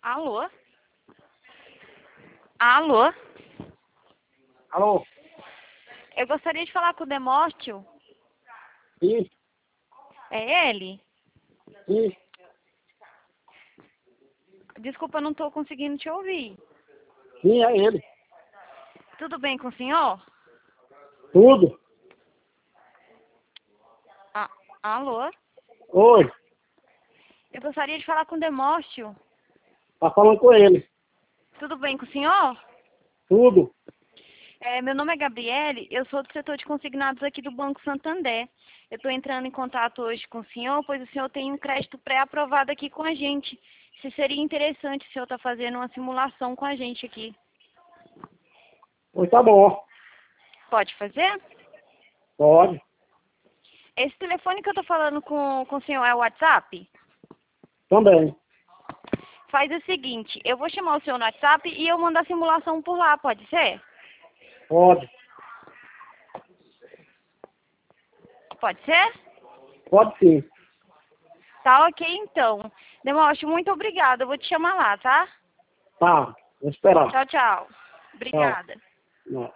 Alô? Alô? Alô? Eu gostaria de falar com o Demóstio. Sim, É ele? sim. Desculpa, eu não estou conseguindo te ouvir. Sim, é ele. Tudo bem com o senhor? Tudo. Ah, alô? Oi, Eu gostaria de falar com o Demóstio. tá falando com ele. Tudo bem com o senhor? Tudo. Meu nome é Gabriele, eu sou do setor de consignados aqui do Banco Santander. Eu estou entrando em contato hoje com o senhor, pois o senhor tem um crédito pré-aprovado aqui com a gente. Se seria interessante o senhor estar fazendo uma simulação com a gente aqui. Pois tá bom. Pode fazer? Pode. Esse telefone que eu estou falando com o senhor é o WhatsApp? Também. Faz o seguinte, eu vou chamar o senhor no WhatsApp e eu mando a simulação por lá, pode ser? Pode. Pode ser? Pode sim. Tá ok então. Demóstio, muito obrigada. Eu vou te chamar lá, tá? Tá. Vou esperar. Tchau, tchau. Tchau. Obrigada. Não.